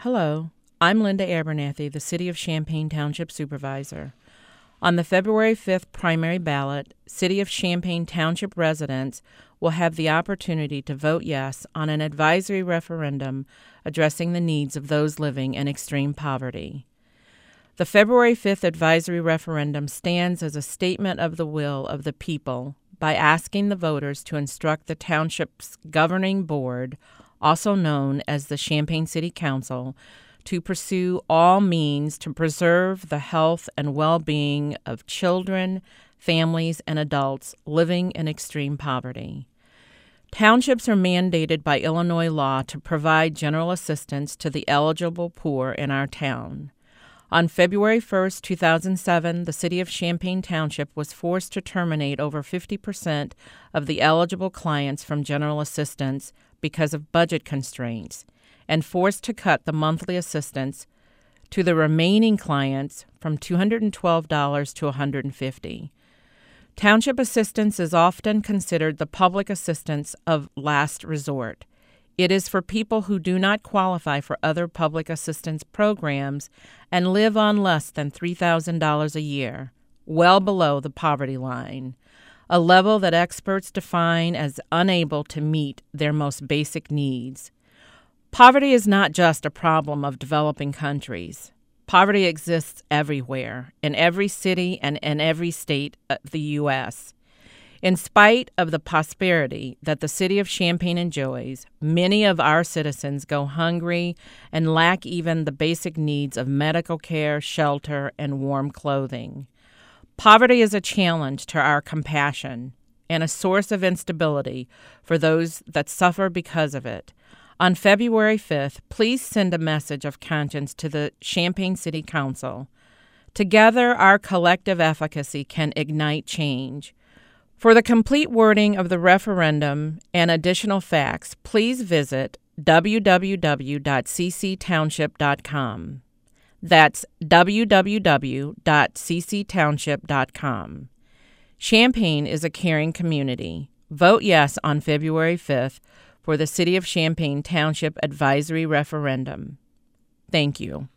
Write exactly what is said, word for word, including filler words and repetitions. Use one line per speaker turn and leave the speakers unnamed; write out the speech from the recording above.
Hello, I'm Linda Abernathy, the City of Champaign Township Supervisor. On the February fifth primary ballot, City of Champaign Township residents will have the opportunity to vote yes on an advisory referendum addressing the needs of those living in extreme poverty. The February fifth advisory referendum stands as a statement of the will of the people by asking the voters to instruct the township's governing board, also known as the Champaign City Council, to pursue all means to preserve the health and well-being of children, families, and adults living in extreme poverty. Townships are mandated by Illinois law to provide general assistance to the eligible poor in our town. On February first, two thousand seven, the City of Champaign Township was forced to terminate over fifty percent of the eligible clients from general assistance because of budget constraints, and forced to cut the monthly assistance to the remaining clients from two hundred twelve dollars to one hundred fifty dollars. Township assistance is often considered the public assistance of last resort. It is for people who do not qualify for other public assistance programs and live on less than three thousand dollars a year, well below the poverty line, a level that experts define as unable to meet their most basic needs. Poverty is not just a problem of developing countries. Poverty exists everywhere, in every city and in every state of the U S In spite of the prosperity that the city of Champaign enjoys, many of our citizens go hungry and lack even the basic needs of medical care, shelter, and warm clothing. Poverty is a challenge to our compassion and a source of instability for those that suffer because of it. On February fifth, please send a message of conscience to the Champaign City Council. Together, our collective efficacy can ignite change. For the complete wording of the referendum and additional facts, please visit w w w dot c c township dot com. That's w w w dot c c township dot com. Champaign is a caring community. Vote yes on February fifth for the City of Champaign Township Advisory Referendum. Thank you.